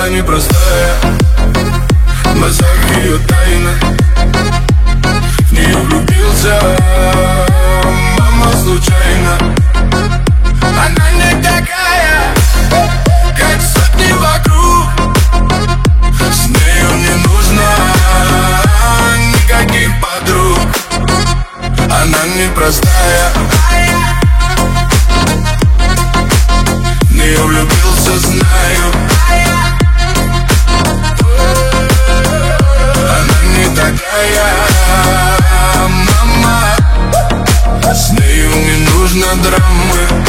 Она непростая, в глазах ее тайна. В нее влюбился, мама, случайно. Она не такая, как сотни вокруг. С нею не нужно никаких подруг. Она непростая, в нее влюбился, знаю. Она не такая, мама, с нею не нужно драмы.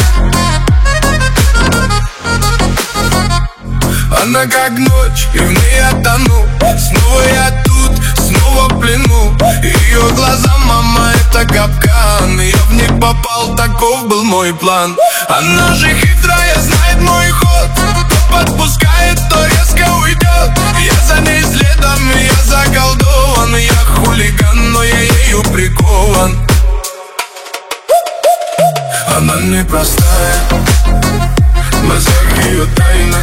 Она как ночь, и в ней я тону. Снова я тут, снова в плену. Ее глаза, мама, это капкан. Я в них попал, таков был мой план. Она же хитрая, знает мой ход. То подпускает, то резко уйдет. Я за ней следом, я заколдован. Я хулиган, но я ею прикован. Она непростая, в глазах ее тайна.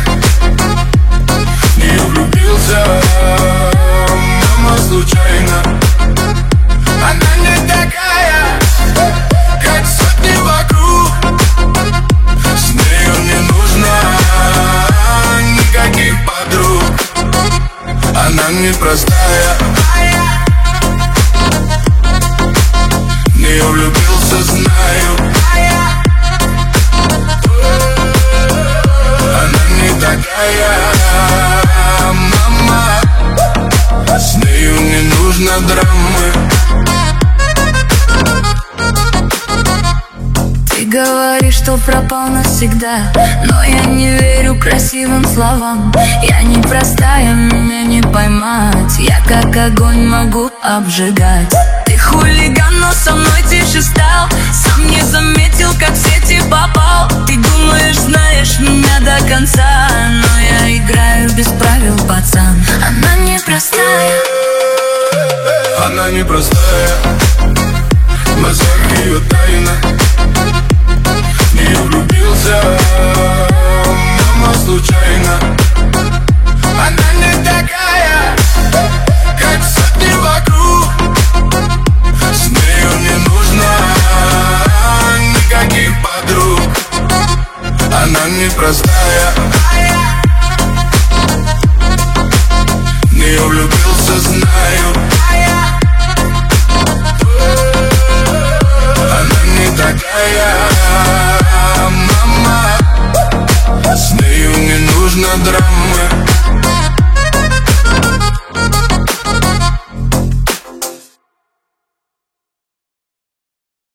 В нее влюбился, мама, случайно. Она не такая, как сотни вокруг. С нею не нужно никаких подруг. Она непростая, в нее влюбился, знаю. Она не такая, мама, с нею не нужно драмы. Ты говоришь, что пропал навсегда, но я не верю красивым словам. Я непростая, меня не поймать. Я как огонь могу обжигать. Ты хулиган, но со мной тише стал. Сам не заметил, как в сети попал. Ты думаешь, знаешь меня до конца, но я играю без правил, пацан. Она непростая, она непростая, в глазах ее тайна. В нее влюбился, мама, случайно. Она не такая, как сотни вокруг. С нею не нужно никаких подруг. Она непростая, в нее влюбился.